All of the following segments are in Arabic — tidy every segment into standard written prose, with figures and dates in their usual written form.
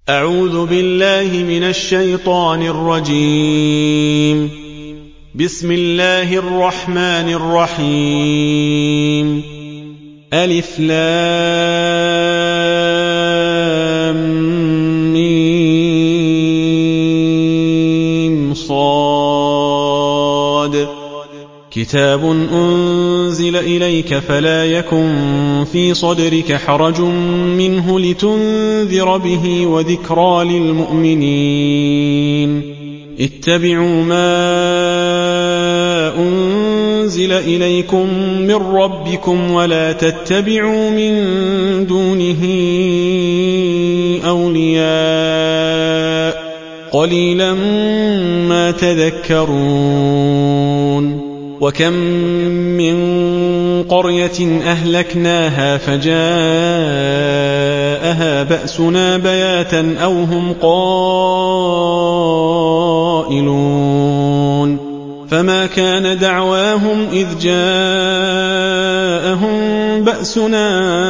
أعوذ بالله من الشيطان الرجيم. بسم الله الرحمن الرحيم. ألف لام ميم صاد. كتاب أنزل إليك فلا يكن في صدرك حرج منه لتنذر به وذكرى للمؤمنين. اتبعوا ما أنزل إليكم من ربكم ولا تتبعوا من دونه أولياء قليلا ما تذكرون. وكم من قرية أهلكناها فجاءها بأسنا بياتا أو هم قائلون. فما كان دعواهم إذ جاءهم بأسنا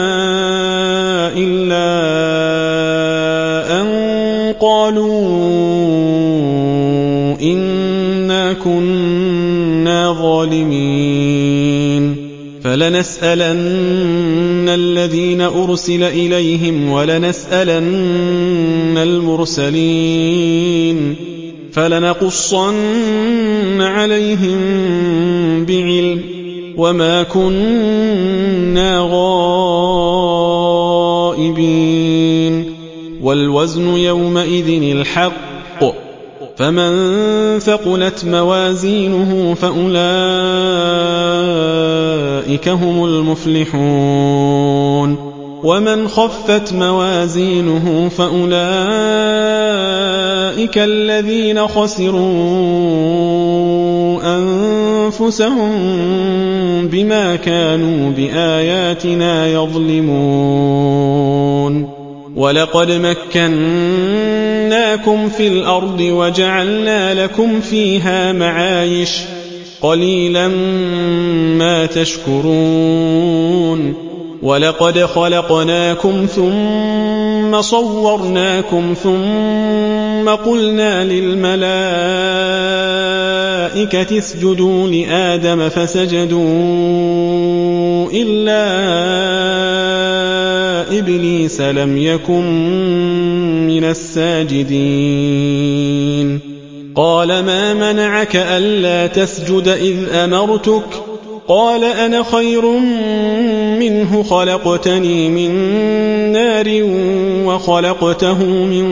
إلا أن قالوا إنا كنا ظالمين. فلنسألن الذين أرسل إليهم ولنسألن المرسلين فلنقصن عليهم بعلم وما كنا غائبين. والوزن يومئذ الحق فمن ثقلت موازينه فأولئك هم المفلحون. ومن خفت موازينه فأولئك الذين خسروا أنفسهم بما كانوا بآياتنا يظلمون. ولقد مكناكم في الأرض وجعلنا لكم فيها معايش قليلا ما تشكرون. ولقد خلقناكم ثم صورناكم ثم قلنا للملائكة اسجدوا لآدم فسجدوا إلا إبليس لم يكن من الساجدين. قال ما منعك ألا تسجد إذ أمرتك؟ قال أنا خير منه خلقتني من نار وخلقته من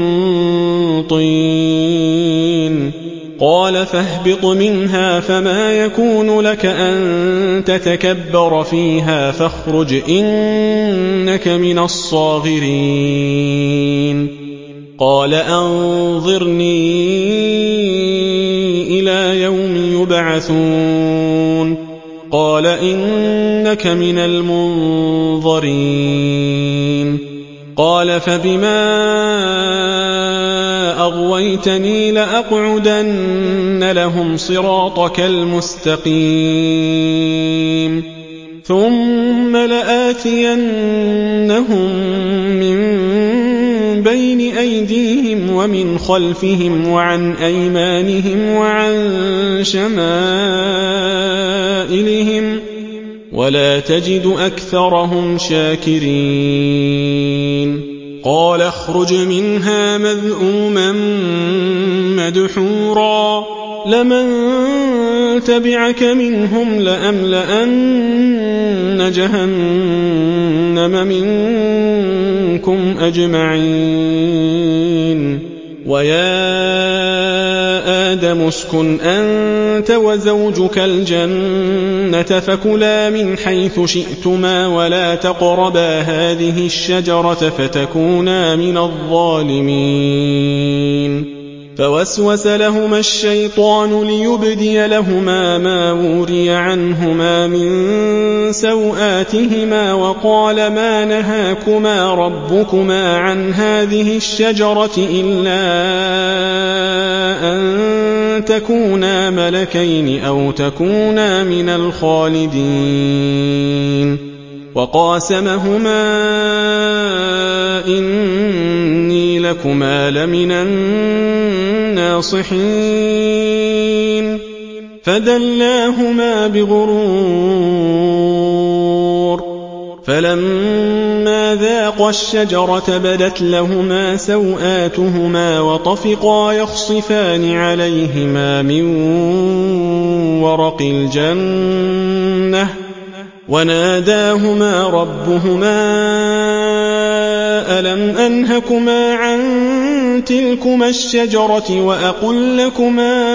طين. قال فاهبط منها فما يكون لك أن تتكبر فيها فاخرج إنك من الصاغرين. قال أنظرني إلى يوم يبعثون. قال إنك من المنظرين. قال فبما أغويتني لأقعدن لهم صراطك المستقيم ثم لآتينهم من بين أيديهم ومن خلفهم وعن أيمانهم وعن شمائلهم ولا تجد أكثرهم شاكرين. قال اخرج منها مذءوما مدحورا لمن تبعك منهم لأملأن جهنم منكم أجمعين. ويا آدم اسكن أنت وزوجك الجنة فكلا من حيث شئتما ولا تقربا هذه الشجرة فتكونا من الظالمين. فوسوس لهما الشيطان ليبدي لهما ما وري عنهما من سوآتهما وقال ما نهاكما ربكما عن هذه الشجرة إلا أن تكونا ملكين أو تكونا من الخالدين. وقاسمهما إني لكما لمن الناصحين فدلاهما بغرور فلما ذاقا الشجرة بدت لهما سوآتهما وطفقا يخصفان عليهما من ورق الجنة وناداهما ربهما ألم أنهكما عن تلكما الشجرة وأقل لكما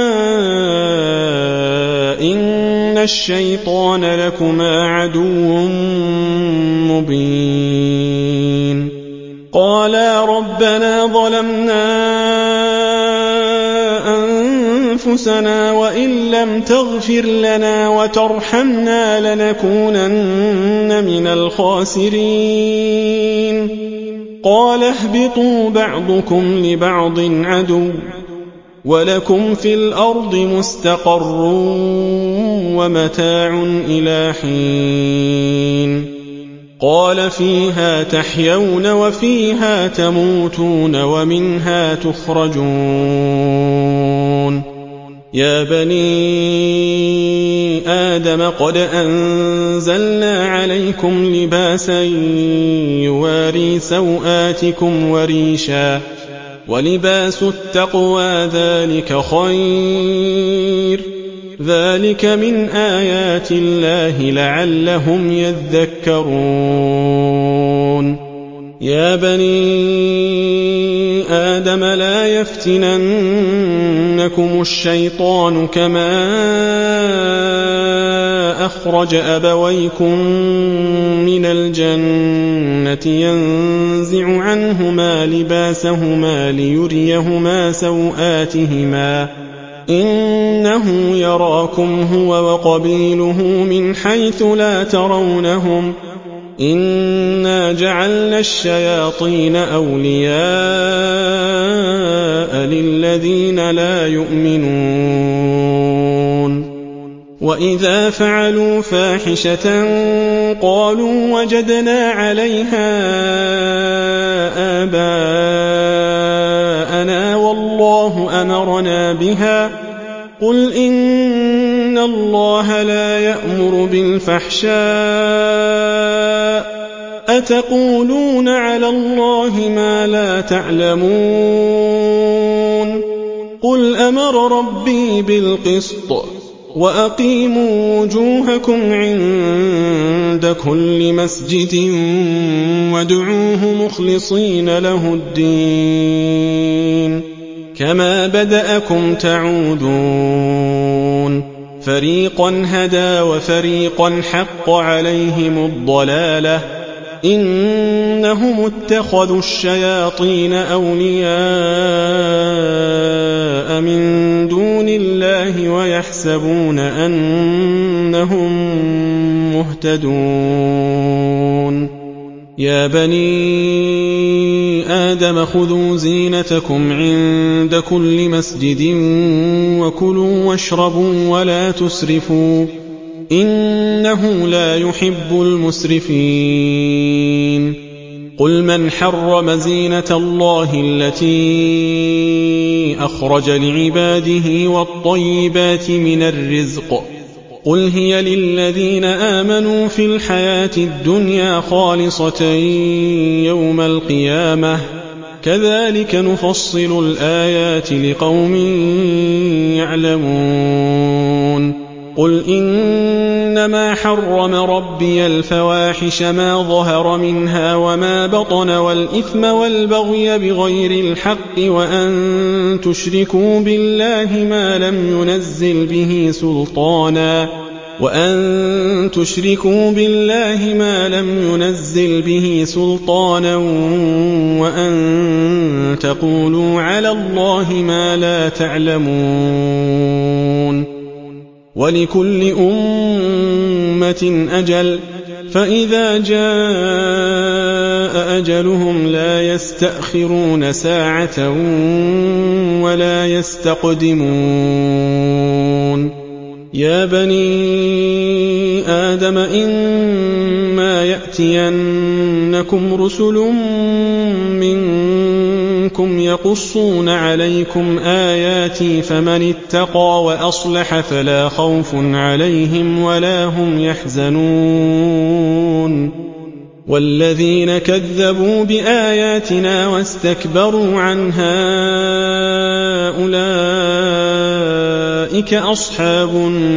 إن الشيطان لكما عدو مبين قالا ربنا ظلمنا أنفسنا وإن لم تغفر لنا وترحمنا لنكونن من الخاسرين قال اهبطوا بعضكم لبعض عدو ولكم في الأرض مستقر ومتاع إلى حين قال فيها تحيون وفيها تموتون ومنها تخرجون يا بني آدم قد أنزلنا عليكم لباسا يواري سوآتكم وريشا ولباس التقوى ذلك خير ذلك من آيات الله لعلهم يذكرون يا بني آدم لا يفتننكم الشيطان كما أخرج أبويكم من الجنة ينزع عنهما لباسهما ليريهما سوآتهما إنه يراكم هو وقبيله من حيث لا ترونهم إنا جعلنا الشياطين أولياء للذين لا يؤمنون وإذا فعلوا فاحشة قالوا وجدنا عليها آباءنا والله أمرنا بها قل إن الله لا يأمر بالفحشاء أتقولون على الله ما لا تعلمون قل أمر ربي بالقسط وأقيموا وجوهكم عند كل مسجد وادعوه مخلصين له الدين كما بدأكم تعودون فريقا هدى وفريقا حق عليهم الضلالة إنهم اتخذوا الشياطين أولياء من دون الله ويحسبون أنهم مهتدون يا بني آدم خذوا زينتكم عند كل مسجد وكلوا واشربوا ولا تسرفوا إنه لا يحب المسرفين قل من حرم زينة الله التي أخرج لعباده والطيبات من الرزق قل هي للذين آمنوا في الحياة الدنيا خالصة يوم القيامة كذلك نفصل الآيات لقوم يعلمون قل إنما حرم ربي الفواحش ما ظهر منها وما بطن والإثم والبغي بغير الحق وأن تشركوا بالله ما لم ينزل به سلطانا وأن تقولوا على الله ما لا تعلمون ولكل أمة أجل فإذا جاء أجلهم لا يستأخرون ساعة ولا يستقدمون يا بني آدم إما يأتينكم يَأْتِيَنَّكُمْ رُسُلٌ مِّنكُمْ يَقُصُّونَ عَلَيْكُمْ آيَاتِي فَمَنِ اتَّقَىٰ وَأَصْلَحَ فَلَا خَوْفٌ عَلَيْهِمْ وَلَا هُمْ يَحْزَنُونَ وَالَّذِينَ كَذَّبُوا بِآيَاتِنَا وَاسْتَكْبَرُوا عَنْهَا أُولَٰئِكَ أَصْحَابُ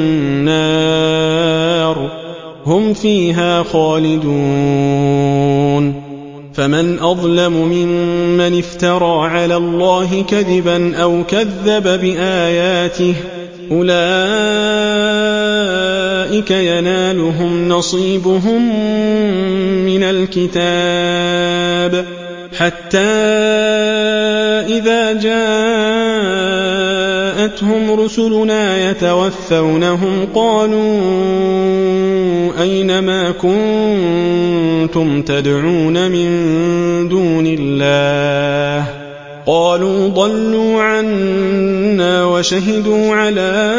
النَّارِ هُمْ فِيهَا خَالِدُونَ فَمَنْ أَظْلَمُ مِمَّنِ افْتَرَىٰ عَلَى اللَّهِ كَذِبًا أَوْ كَذَّبَ بِآيَاتِهِ أُولَٰئِكَ يَنَالُهُمْ نَصِيبُهُم مِّنَ الْكِتَابِ حَتَّىٰ إِذَا جَاءَتْهُمْ رُسُلُنَا يَتَوَفَّوْنَهُمْ قَالُوا أَيْنَ مَا كُنتُمْ تَدْعُونَ مِن دُونِ اللَّهِ قَالُوا ضَلُّوا عَنَّا وَشَهِدُوا عَلَىٰ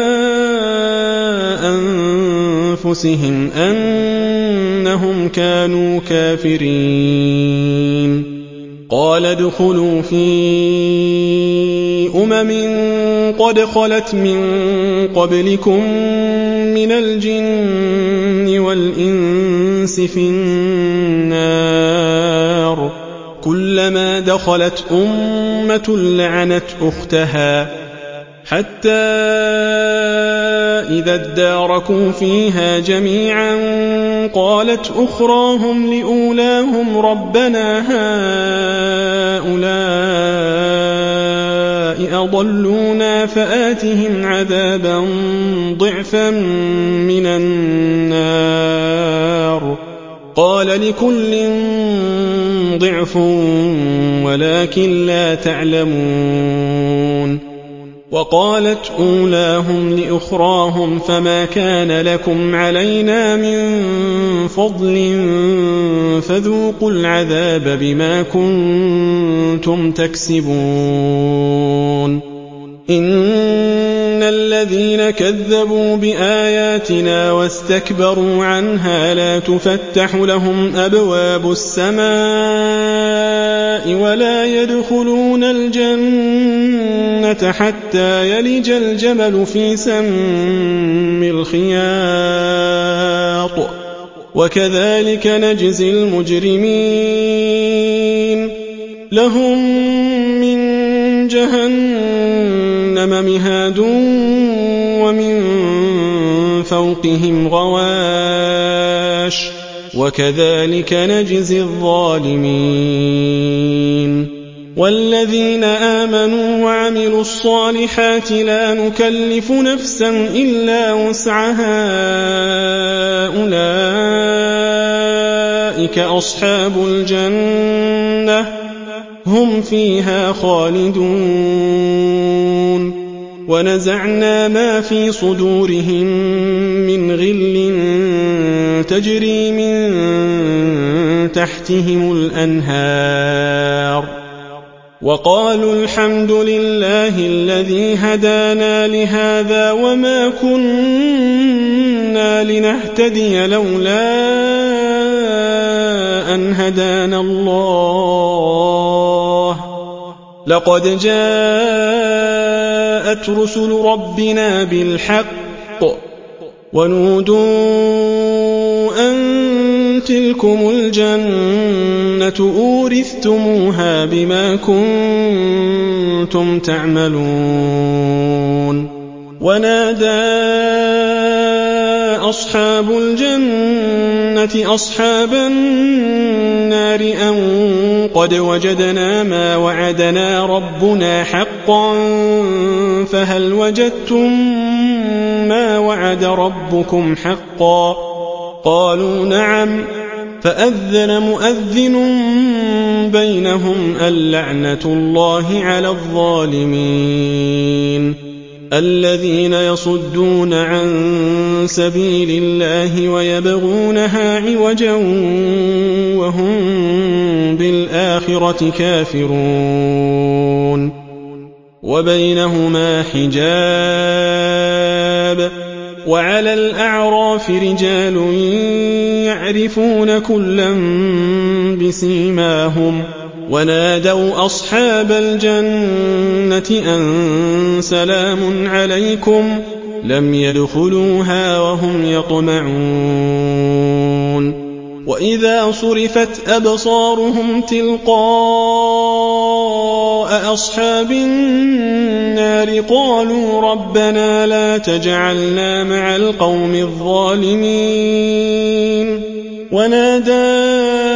أَنفُسِهِمْ أَنَّهُمْ كَانُوا كَافِرِينَ قَالَ ادْخُلُوا فِي قَدْ خَلَتْ مِن قَبْلِكُم مِّنَ الْجِنِّ وَالْإِنسِ فِي النَّارِ كُلَّمَا دَخَلَتْ أُمَّةٌ لَّعَنَتْ أُخْتَهَا حَتَّىٰ إِذَا ادَّارَكُوا فِيهَا جَمِيعًا قَالَتْ أُخْرَاهُمْ لِأُولَاهُمْ رَبَّنَا هَٰؤُلَاءِ أَضَلُّونَا فَآتِهِمْ عَذَابًا ضِعْفًا مِّنَ النَّارِ قَالَ لِكُلٍّ ضِعْفٌ وَلَٰكِن لَّا تَعْلَمُونَ وَقَالَتْ أُولَاهُمْ لِأُخْرَاهُمْ فَمَا كَانَ لَكُمْ عَلَيْنَا مِن فَضْلٍ فَذُوقُوا الْعَذَابَ بِمَا كُنتُمْ تَكْسِبُونَ إِنَّ الَّذِينَ كَذَّبُوا بِآيَاتِنَا وَاسْتَكْبَرُوا عَنْهَا لَا تُفَتَّحُ لَهُمْ أَبْوَابُ السَّمَاءِ وَلَا يَدْخُلُونَ الْجَنَّةَ حَتَّىٰ يَلِجَ الْجَمَلُ فِي سَمِّ الْخِيَاطِ وَكَذَٰلِكَ نَجْزِي الْمُجْرِمِينَ لَهُم مِّن جَهَنَّمَ مِهَادٌ وَمِن فَوْقِهِمْ غَوَاشٍ وَكَذَٰلِكَ نَجْزِي الظَّالِمِينَ وَالَّذِينَ آمَنُوا وَعَمِلُوا الصَّالِحَاتِ لَا نُكَلِّفُ نَفْسًا إِلَّا وُسْعَهَا أُولَٰئِكَ أَصْحَابُ الْجَنَّةِ هُمْ فِيهَا خَالِدُونَ وَنَزَعْنَا مَا فِي صُدُورِهِم مِّنْ غِلٍّ تَجْرِي مِن تَحْتِهِمُ الْأَنْهَارُ وَقَالُوا الْحَمْدُ لِلَّهِ الَّذِي هَدَانَا لِهَٰذَا وَمَا كُنَّا لِنَهْتَدِيَ لَوْلَا أَنْ هَدَانَا اللَّهُ لَقَدْ جَاءَتْ رُسُلُ رَبِّنَا بِالْحَقِّ وَنُودُوا أَن تِلْكُمُ الْجَنَّةُ أُورِثْتُمُوهَا بِمَا كُنتُمْ تَعْمَلُونَ وَنَادَىٰ أَصْحَابُ الْجَنَّةِ أَصْحَابَ النَّارِ أَن قَدْ وَجَدْنَا مَا وَعَدَنَا رَبُّنَا حَقًّا فَهَلْ وَجَدتُّم مَّا وَعَدَ رَبُّكُمْ حَقًّا قَالُوا نَعَمْ فَأَذَّنَ مُؤَذِّنٌ بَيْنَهُمْ اللَّعْنَةُ اللَّهِ عَلَى الظَّالِمِينَ الَّذِينَ يَصُدُّونَ عَن سَبِيلِ اللَّهِ وَيَبْغُونَهَا عِوَجًا وَهُم بِالْآخِرَةِ كَافِرُونَ وَبَيْنَهُمَا حِجَابٌ وعلى الأعراف رجال يعرفون كلا بسيماهم ونادوا أصحاب الجنة أن سلام عليكم لم يدخلوها وهم يطمعون وإذا صرفت أبصارهم تلقاء أصحاب النار قالوا ربنا لا تجعلنا مع القوم الظالمين ونادى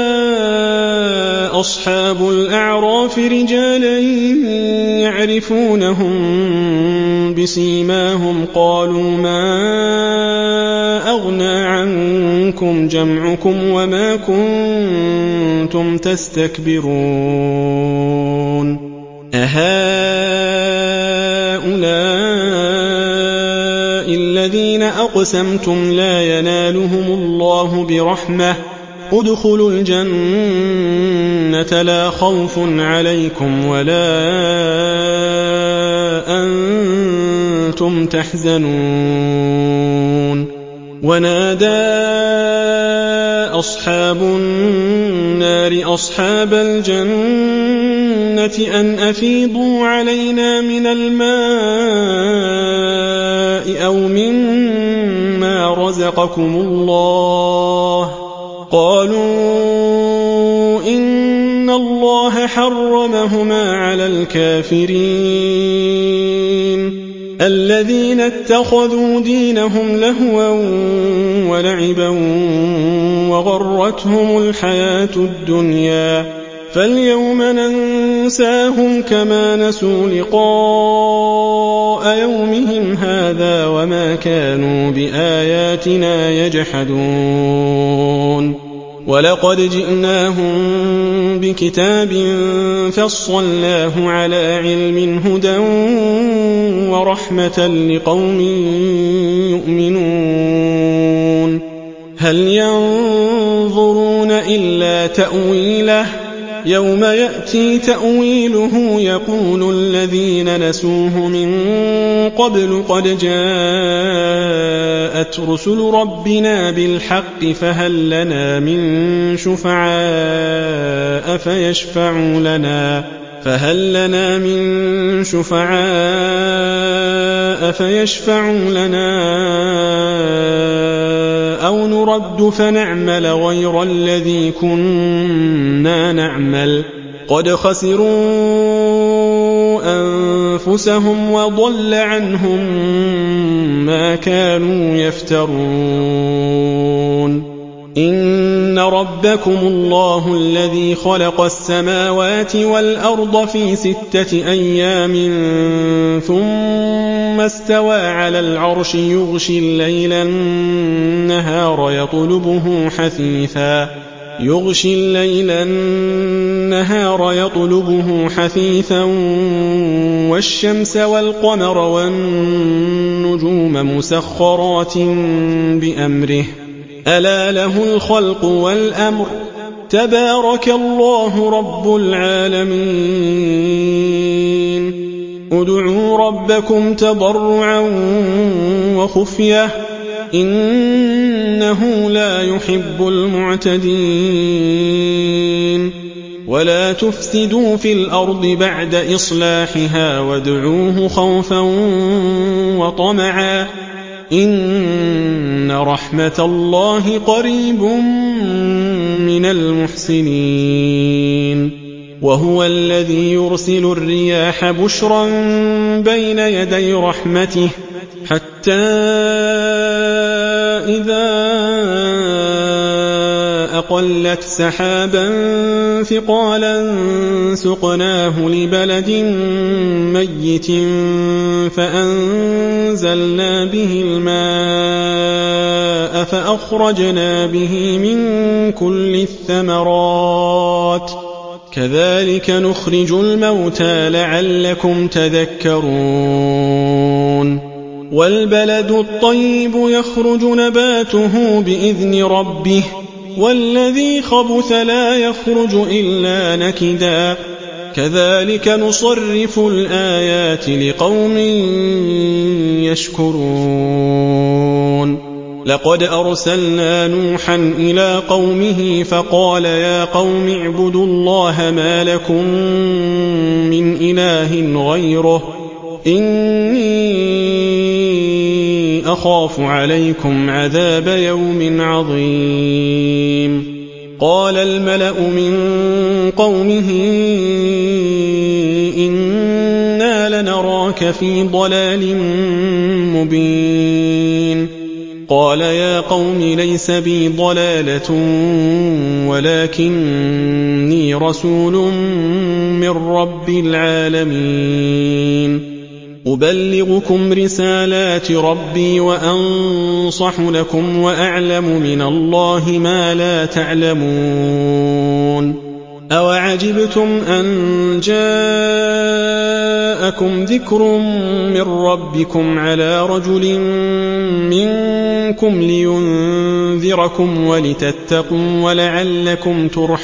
أصحاب الأعراف رجالا يعرفونهم بسيماهم قالوا ما أغنى عنكم جمعكم وما كنتم تستكبرون أهؤلاء الذين أقسمتم لا ينالهم الله برحمة ادخلوا الجنة لا خوف عليكم ولا أنتم تحزنون ونادى أصحاب النار أصحاب الجنة أن أفيضوا علينا من الماء أو مما رزقكم الله قالوا إن الله حرمهما على الكافرين الذين اتخذوا دينهم لهوا ولعبا وغرتهم الحياة الدنيا فاليوم ننساهم كما نسوا لقاء يومهم هذا وما كانوا بآياتنا يجحدون ولقد جئناهم بكتاب فصلناه على علم هدى ورحمة لقوم يؤمنون هل ينظرون إلا تأويله يوم يأتي تأويله يقول الذين نسوه من قبل قد جاءت رسل ربنا بالحق فهل لنا من شفعاء فيشفعوا لنا أو نرد فنعمل غير الذي كنا نعمل قد خسروا أنفسهم وضل عنهم ما كانوا يفترون إن ربكم الله الذي خلق السماوات والأرض في 6 أيام ثم استوى على العرش يغشي الليل النهار يطلبه حثيثا والشمس والقمر والنجوم مسخرات بأمره ألا له الخلق والأمر تبارك الله رب العالمين ادعوا ربكم تضرعا وخفية إنه لا يحب المعتدين ولا تفسدوا في الأرض بعد إصلاحها وادعوه خوفا وطمعا إن رحمة الله قريب من المحسنين وهو الذي يرسل الرياح بشرا بين يدي رحمته حتى إذا أقلت سحابا ثقالا سقناه لبلد ميت فأنزلنا به الماء فأخرجنا به من كل الثمرات كذلك نخرج الموتى لعلكم تذكرون والبلد الطيب يخرج نباته بإذن ربه والذي خبث لا يخرج إلا نكدا كذلك نصرف الآيات لقوم يشكرون لقد أرسلنا نوحا إلى قومه فقال يا قوم اعبدوا الله ما لكم من إله غيره إني أخاف عليكم عذاب يوم عظيم قال الملأ من قومه إنا لنراك في ضلال مبين قال يا قوم ليس بي ضلالة ولكني رسول من رب العالمين أبلغكم رسالات ربي وأنصح لكم وأعلم من الله ما لا تعلمون أوعجبتم أن جاءكم ذكر من ربكم على رجل منكم لينذركم ولتتقوا ولعلكم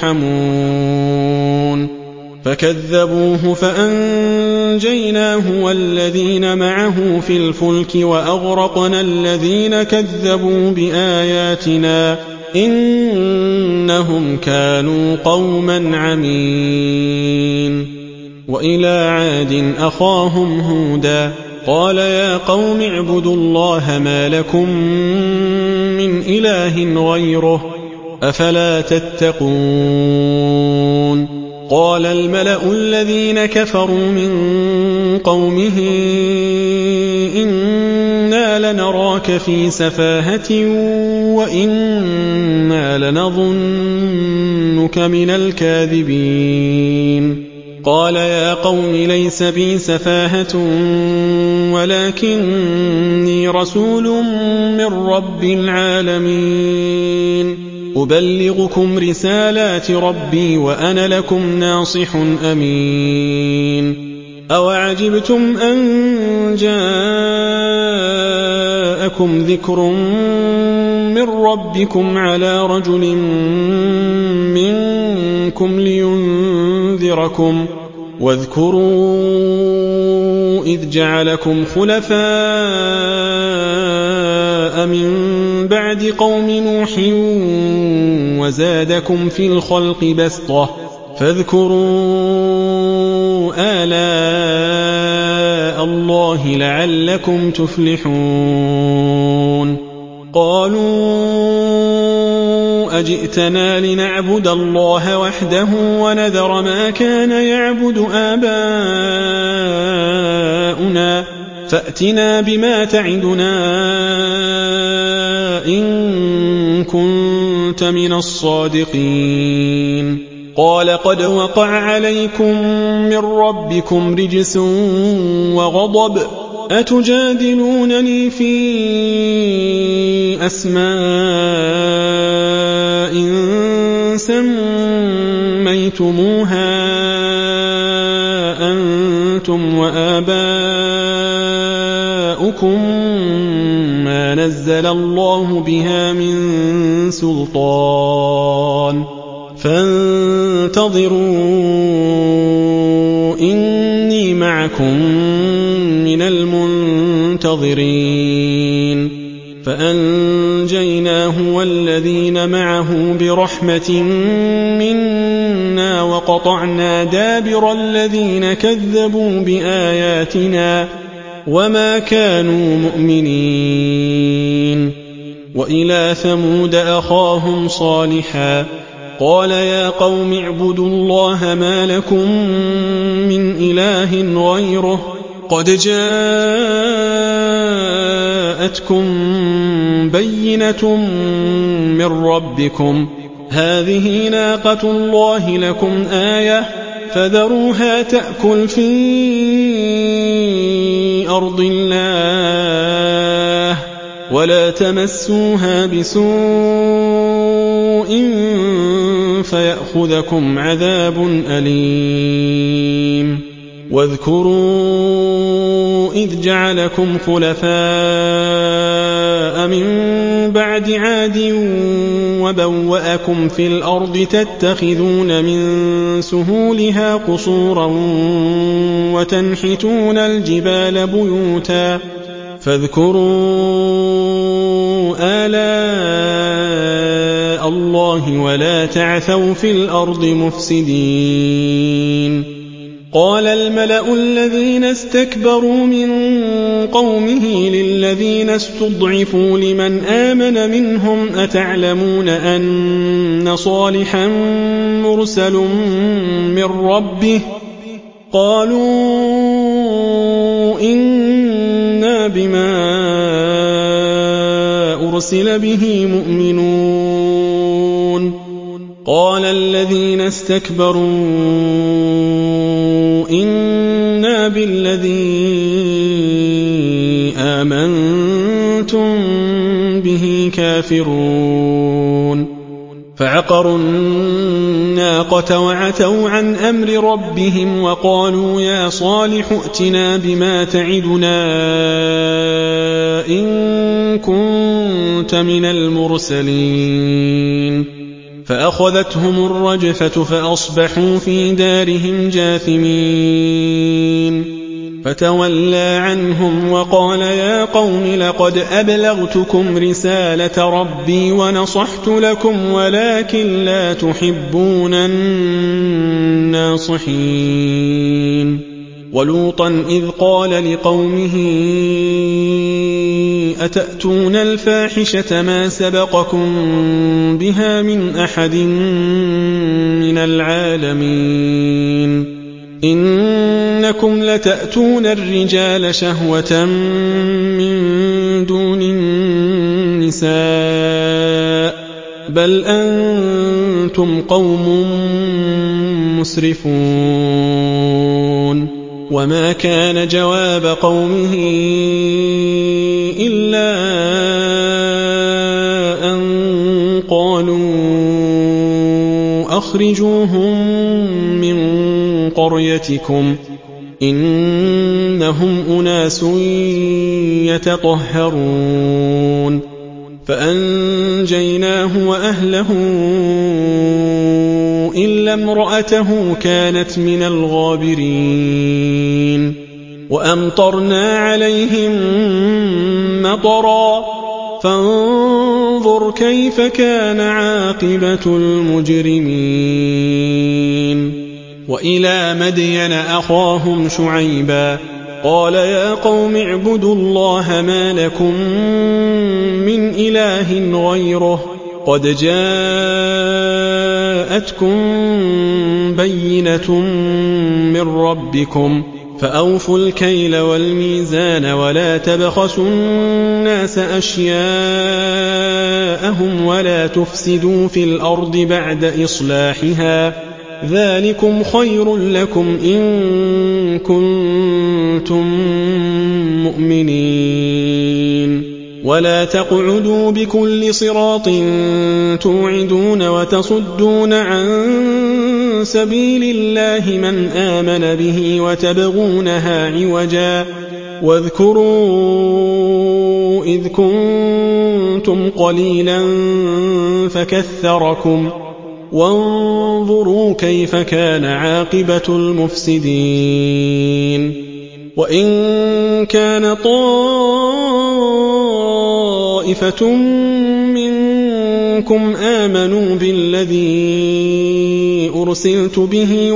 ترحمون فكذبوه فأنجيناه والذين معه في الفلك وأغرقنا الذين كذبوا بآياتنا إنهم كانوا قوما عمين وإلى عاد أخاهم هودا قال يا قوم اعبدوا الله ما لكم من إله غيره أفلا تتقون قال الملأ الذين كفروا من قومه إنا لنراك في سفاهة وإنا لنظنك من الكاذبين قال يا قوم ليس بي سفاهة ولكني رسول من رب العالمين أبلغكم رسالات ربي وأنا لكم ناصح أمين أوعجبتم أن جاءكم ذكر من ربكم على رجل منكم لينذركم واذكروا إذ جعلكم خلفاء من بعد قوم نوح وزادكم في الخلق بسطة فاذكروا آلاء الله لعلكم تفلحون قالوا أجئتنا لنعبد الله وحده ونذر ما كان يعبد آباؤنا فأتنا بما تعدنا إن كنت من الصادقين قال قد وقع عليكم من ربكم رجس وغضب أتجادلونني في أسماء سميتموها أنتم وآباؤكم ما نزل الله بها من سلطان فانتظروا إني معكم من المنتظرين فأنجيناه والذين معه برحمة منا وقطعنا دابر الذين كذبوا بآياتنا وما كانوا مؤمنين وإلى ثمود أخاهم صالحا قال يا قوم اعبدوا الله ما لكم من إله غيره قد جاءتكم بينة من ربكم هذه ناقة الله لكم آية فذروها تأكل في أرض الله ولا تمسوها بسوء فيأخذكم عذاب أليم واذكروا إذ جعلكم خلفاء من بعد عاد وبوأكم في الأرض تتخذون من سهولها قصورا وتنحتون الجبال بيوتا فاذكروا آلاء الله ولا تعثوا في الأرض مفسدين قال الملأ الذين استكبروا من قومه للذين استضعفوا لمن آمن منهم أتعلمون أن صالحا مرسل من ربه قالوا إنا بما أرسل به مؤمنون قال الذين استكبروا إنا بالذي آمنتم به كافرون فعقروا الناقة وعتوا عن أمر ربهم وقالوا يا صالح ائتنا بما تعدنا إن كنت من المرسلين فأخذتهم الرجفة فأصبحوا في دارهم جاثمين فتولى عنهم وقال يا قوم لقد أبلغتكم رسالة ربي ونصحت لكم ولكن لا تحبون الناصحين ولوطا إذ قال لقومه أتأتون الفاحشة ما سبقكم بها من أحد من العالمين إنكم لتأتون الرجال شهوة من دون النساء بل أنتم قوم مسرفون وما كان جواب قومه إلا أن قالوا أخرجوهم من قريتكم إنهم أناس يتطهرون فأنجيناه وأهله إلا امرأته كانت من الغابرين وأمطرنا عليهم مطرا فانظر كيف كان عاقبة المجرمين وإلى مدين أخاهم شعيبا قال يا قوم اعبدوا الله ما لكم من إله غيره قد جاءتكم بينة من ربكم فأوفوا الكيل والميزان ولا تبخسوا الناس أشياءهم ولا تفسدوا في الأرض بعد إصلاحها ذلكم خير لكم إن كنتم مؤمنين ولا تقعدوا بكل صراط توعدون وتصدون عن سبيل الله من آمن به وتبغونها عوجا واذكروا إذ كنتم قليلا فكثركم وانظروا كيف كان عاقبة المفسدين وإن كان طائفة منكم آمنوا بالذي أرسلت به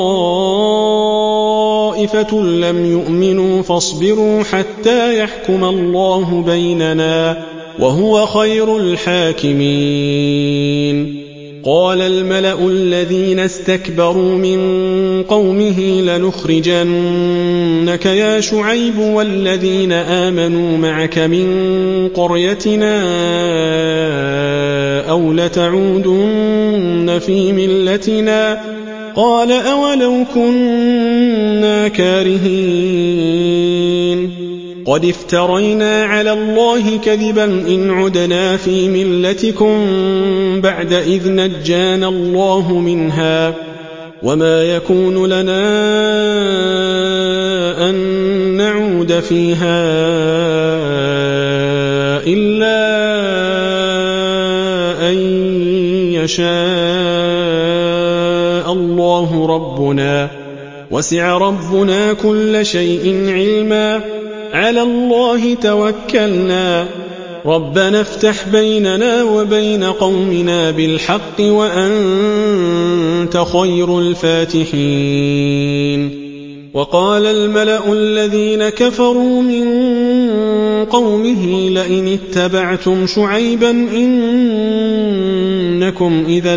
وطائفة لم يؤمنوا فاصبروا حتى يحكم الله بيننا وهو خير الحاكمين قال الملأ الذين استكبروا من قومه لنخرجنك يا شعيب والذين آمنوا معك من قريتنا أو لتعودن في ملتنا قال أولو كنا كارهين قد افترينا على الله كذبا إن عدنا في ملتكم بعد إذ نجانا الله منها وما يكون لنا أن نعود فيها إلا يشاء الله ربنا وسع ربنا كل شيء علما على الله توكلنا ربنا افتح بيننا وبين قومنا بالحق وأنت خير الفاتحين وقال الملأ الذين كفروا من قومه لئن اتبعتم شعيبا إنكم إذا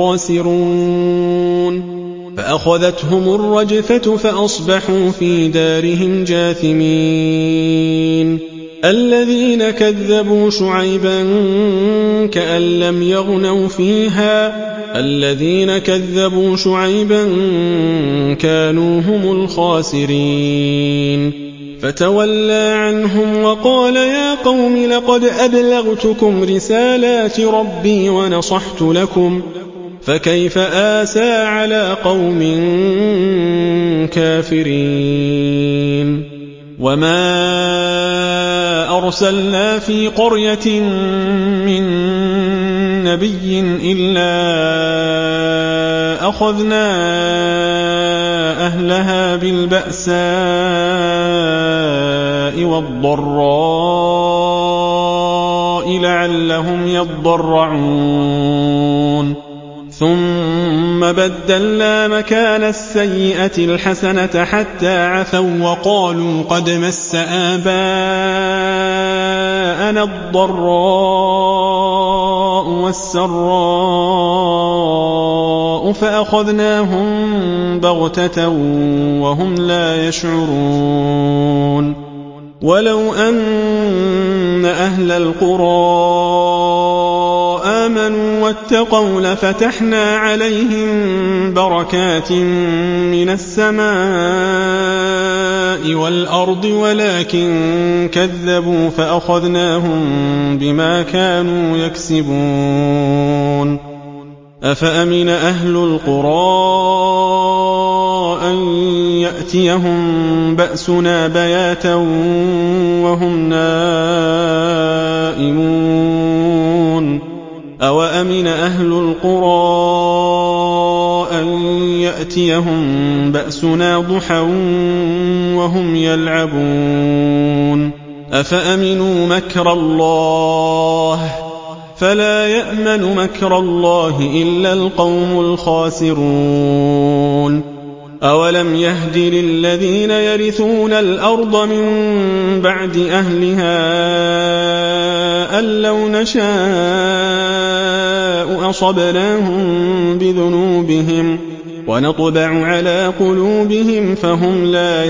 لخاسرون فأخذتهم الرجفة فأصبحوا في دارهم جاثمين الذين كذبوا شعيبا كأن لم يغنوا فيها الذين كذبوا شعيبا كانوا هم الخاسرين فتولى عنهم وقال يا قوم لقد أبلغتكم رسالات ربي ونصحت لكم فكيف آسى على قوم كافرين وما أرسلنا في قرية من نبي إلا أخذنا أهلها بالبأساء والضراء لعلهم يضرعون ثم بدلنا مكان السيئة الحسنة حتى عفوا وقالوا قد مس آباءنا الضراء والسراء فأخذناهم بغتة وهم لا يشعرون ولو أن أهل القرى آمنوا واتقوا لفتحنا عليهم بركات من السماء والأرض ولكن كذبوا فأخذناهم بما كانوا يكسبون أفأمن أهل القرى أن يأتيهم بأسنا بياتا وهم نائمون أوأمن أهل القرى أن يأتيهم بأسنا ضحى وهم يلعبون أفأمنوا مكر الله فلا يأمن مكر الله إلا القوم الخاسرون أولم يهد للذين يرثون الأرض من بعد أهلها أن لو نشاء أصبناهم بذنوبهم ونطبع على قلوبهم فهم لا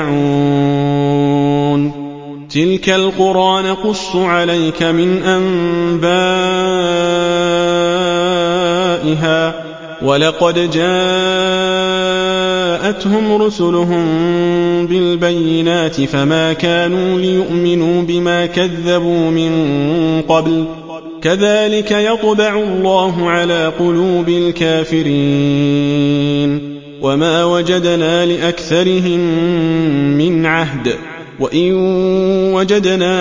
يسمعون تلك القرى نقص عليك من أنبائها ولقد جاءتهم رسلهم بالبينات فما كانوا ليؤمنوا بما كذبوا من قبل كذلك يطبع الله على قلوب الكافرين وما وجدنا لأكثرهم من عهد وإن وجدنا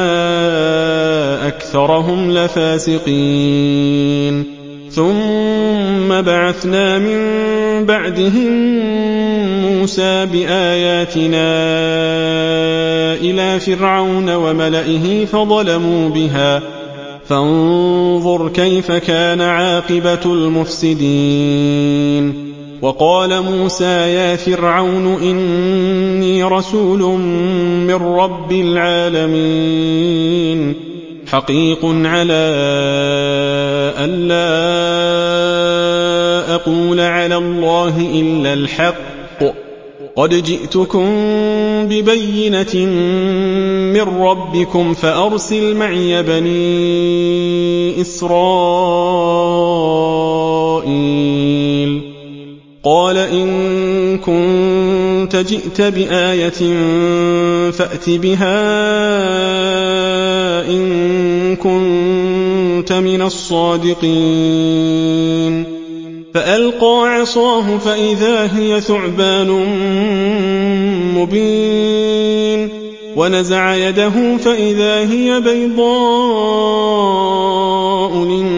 أكثرهم لفاسقين ثم بعثنا من بعدهم موسى بآياتنا إلى فرعون وملئه فظلموا بها فانظر كيف كان عاقبة المفسدين وقال موسى يا فرعون إني رسول من رب العالمين حقيق على ألا أقول على الله إلا الحق قد جئتكم ببينة من ربكم فأرسل معي بني إسرائيل قال إن كنت جئت بآية فأت بها إن كنت من الصادقين فألقى عصاه فإذا هي ثعبان مبين ونزع يده فإذا هي بيضاء البقاء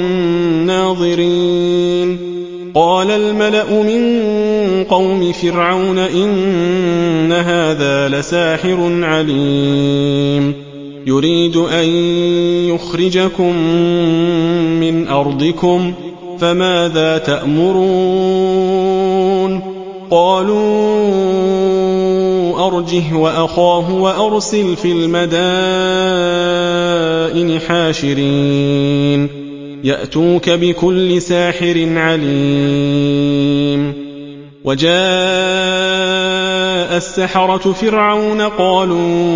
للناظرين قال الملأ من قوم فرعون إن هذا لساحر عليم يريد أن يخرجكم من أرضكم فماذا تأمرون قالوا أرجه وأخاه وأرسل في المدائن حاشرين يأتوك بكل ساحر عليم وجاء السحرة فرعون قالوا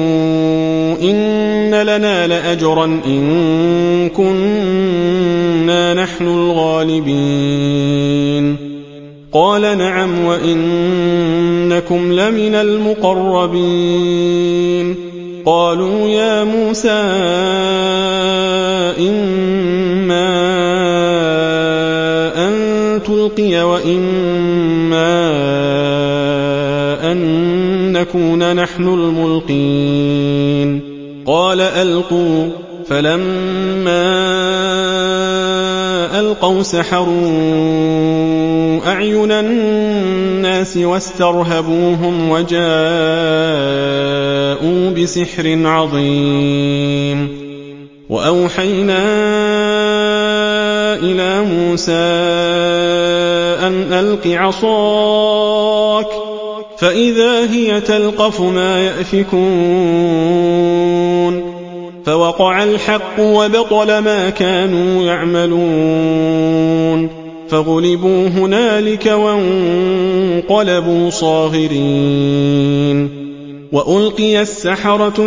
إن لنا لأجرا إن كنا نحن الغالبين قال نعم وإنكم لمن المقربين قالوا يا موسى إما أن تلقي وإما أن نكون نحن الملقين قال ألقوا فلما ألقوا سحروا أعين الناس واسترهبوهم وجاءوا بسحر عظيم وأوحينا إلى موسى أن ألق عصاك فإذا هي تلقف ما يأفكون فوقع الحق وبطل ما كانوا يعملون فغلبوا هنالك وانقلبوا صاغرين وألقي السحرة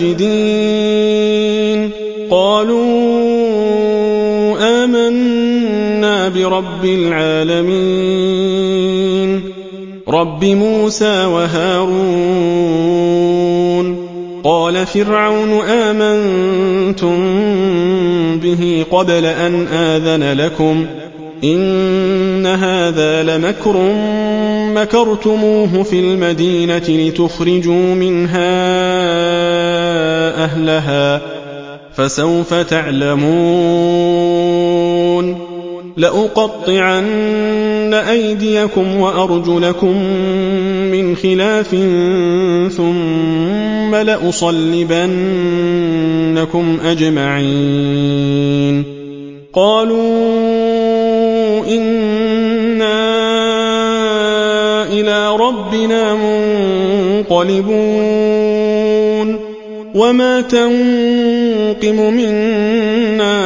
ساجدين قالوا آمنا برب العالمين رب موسى وهارون قال فرعون آمنتم به قبل أن آذن لكم إن هذا لمكر مكرتموه في المدينة لتخرجوا منها أهلها فسوف تعلمون لأقطعن أيديكم وأرجلكم من خلاف ثم لأصلبنكم أجمعين قالوا إنا إلى ربنا منقلبون وما تنقم منا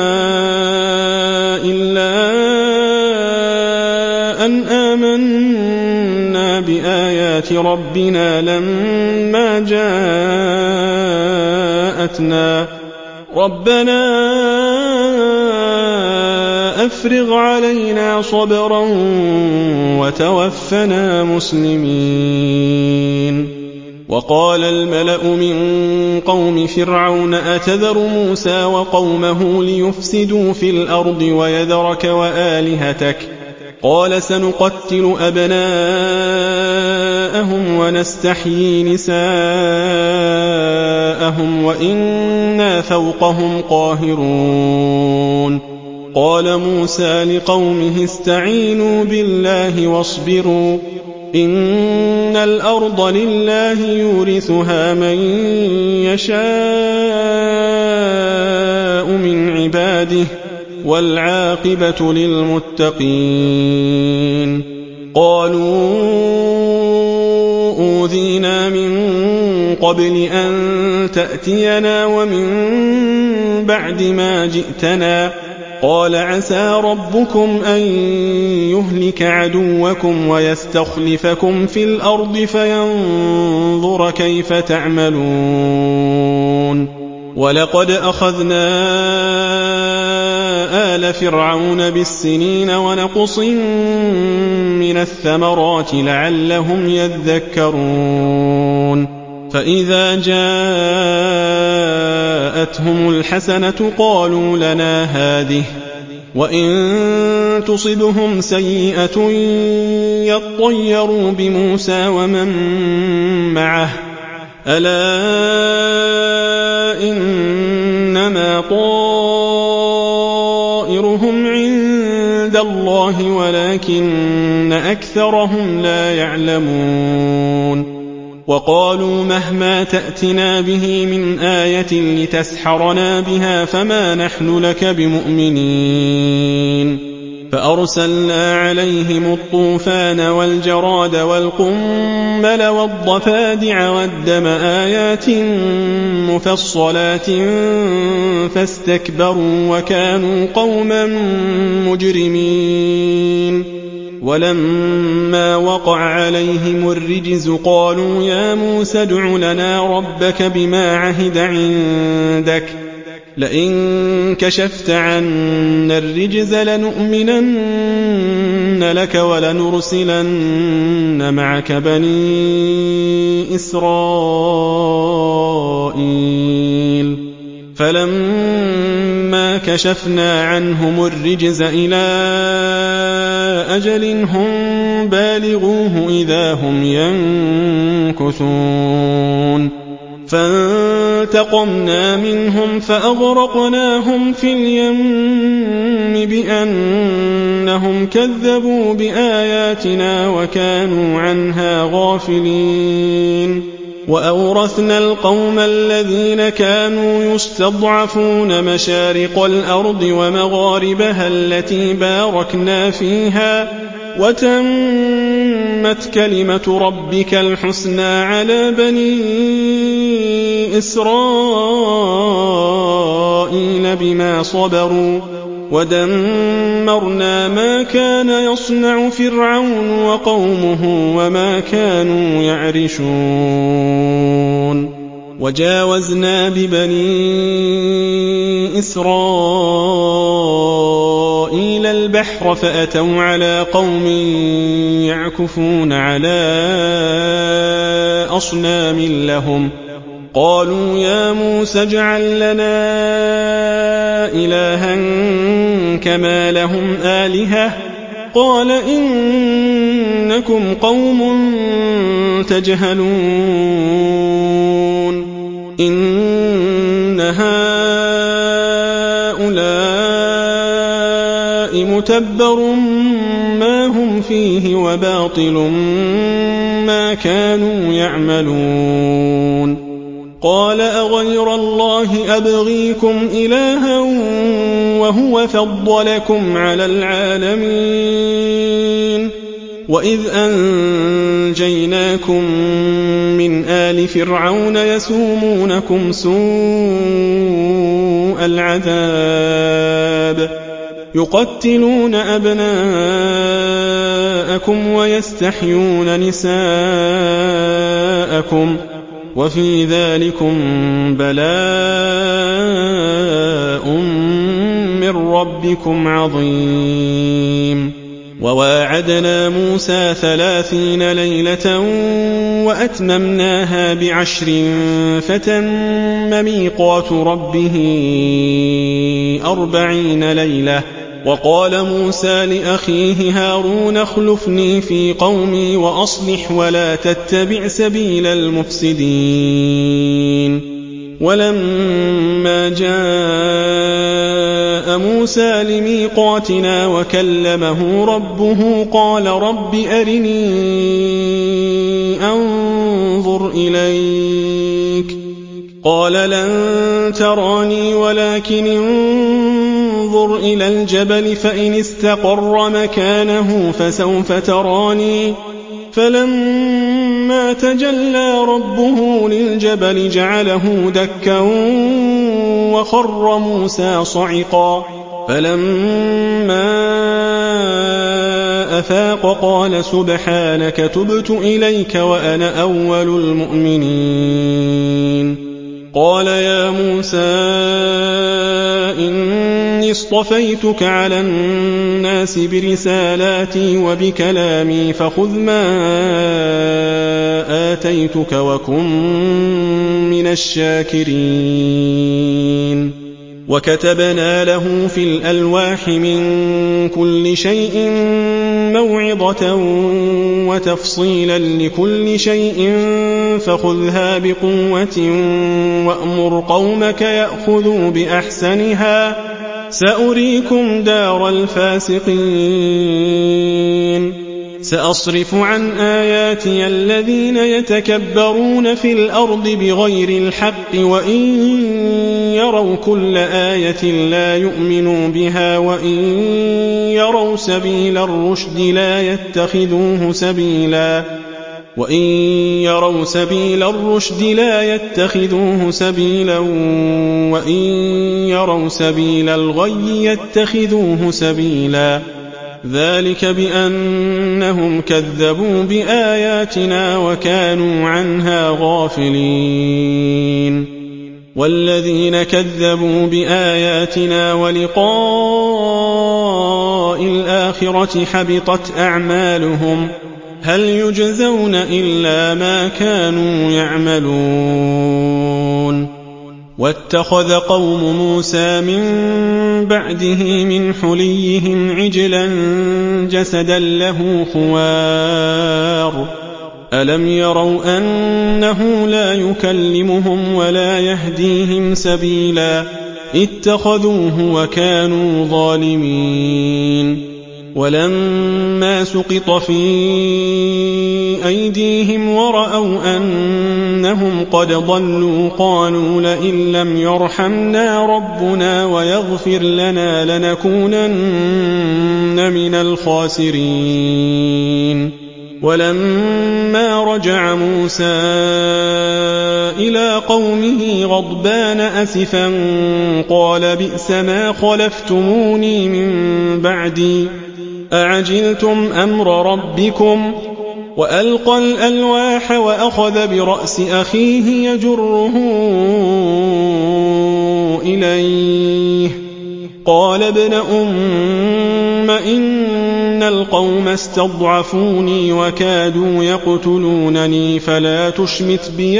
إلا أن آمنا بآيات ربنا لما جاءتنا ربنا أفرغ علينا صبرا وتوفنا مسلمين وقال الملأ من قوم فرعون أتذر موسى وقومه ليفسدوا في الأرض ويذرك وآلهتك قال سنقتل أبناءهم ونستحيي نساءهم وإنا فوقهم قاهرون قال موسى لقومه استعينوا بالله واصبروا إن الأرض لله يورثها من يشاء من عباده والعاقبة للمتقين قالوا أوذينا من قبل أن تأتينا ومن بعد ما جئتنا قال عسى ربكم أن يهلك عدوكم ويستخلفكم في الأرض فينظر كيف تعملون ولقد أخذنا آل فرعون بالسنين ونقص من الثمرات لعلهم يذكرون فإذا جاءتهم الحسنة قالوا لنا هذه وإن تصبهم سيئة يطيروا بموسى ومن معه ألا إنما طائرهم الله ولكن أكثرهم لا يعلمون وقالوا مهما تأتنا به من آية لتسحرنا بها فما نحن لك بمؤمنين فأرسلنا عليهم الطوفان والجراد والقمل والضفادع والدم آيات مفصلات فاستكبروا وكانوا قوما مجرمين ولما وقع عليهم الرجز قالوا يا موسى ادع لنا ربك بما عهد عندك لئن كشفت عنا الرجز لنؤمنن لك ولنرسلن معك بني إسرائيل فلما كشفنا عنهم الرجز إلى أجل هم بالغوه إذا هم ينكثون فانتقمنا منهم فأغرقناهم في اليم بأنهم كذبوا بآياتنا وكانوا عنها غافلين وأورثنا القوم الذين كانوا يستضعفون مشارق الأرض ومغاربها التي باركنا فيها وتمت كلمة ربك الحسنى على بني إسرائيل بما صبروا ودمرنا ما كان يصنع فرعون وقومه وما كانوا يعرشون وجاوزنا ببني إسرائيل البحر فأتوا على قوم يعكفون على أصنام لهم قالوا يا موسى اجعل لنا إلها كما لهم آلهة قال إنكم قوم تجهلون إن هؤلاء متبر ما هم فيه وباطل ما كانوا يعملون قال أغير الله أبغيكم إلها وهو فضلكم على العالمين وإذ أنجيناكم من آل فرعون يسومونكم سوء العذاب يقتلون أبناءكم ويستحيون نساءكم وفي ذلكم بلاء من ربكم عظيم وواعدنا موسى 30 ليلة وأتممناها ب10 فتم ميقات ربه 40 ليلة وقال موسى لأخيه هارون اخلفني في قومي وأصلح ولا تتبع سبيل المفسدين ولما جاء موسى لميقاتنا وكلمه ربه قال رب أرني أنظر إليك قال لن تراني ولكن انظر إلى الجبل فإن استقر مكانه فسوف تراني فلما تجلى ربه للجبل جعله دكا وخر موسى صعقا فلما أفاق قال سبحانك تبت إليك وأنا أول المؤمنين قال يا موسى إني اصطفيتك على الناس برسالاتي وبكلامي فخذ ما آتيتك وكن من الشاكرين وكتبنا له في الألواح من كل شيء موعظة وتفصيلا لكل شيء فخذها بقوة وأمر قومك يأخذوا بأحسنها سأريكم دار الفاسقين سأصرف عن آياتي الذين يتكبرون في الأرض بغير الحق وإن يروا كل آية لا يؤمنوا بها وإن يروا سبيل الرشد لا يتخذوه سبيلا وإن يروا سبيل الغي يتخذوه سبيلا ذلك بأنهم كذبوا بآياتنا وكانوا عنها غافلين والذين كذبوا بآياتنا ولقاء الآخرة حبطت أعمالهم هل يجزون إلا ما كانوا يعملون واتخذ قوم موسى من بعده من حليهم عجلا جسدا له خوار ألم يروا أنه لا يكلمهم ولا يهديهم سبيلا اتخذوه وكانوا ظالمين ولما سقط في أيديهم ورأوا أنهم قد ضلوا قالوا لئن لم يرحمنا ربنا ويغفر لنا لنكونن من الخاسرين ولما رجع موسى إلى قومه غضبان أسفا قال بئس ما خلفتموني من بعدي أعجلتم أمر ربكم وألقى الألواح وأخذ برأس أخيه يجره إليه قال ابن أم إن القوم استضعفوني وكادوا يقتلونني فلا تشمت بي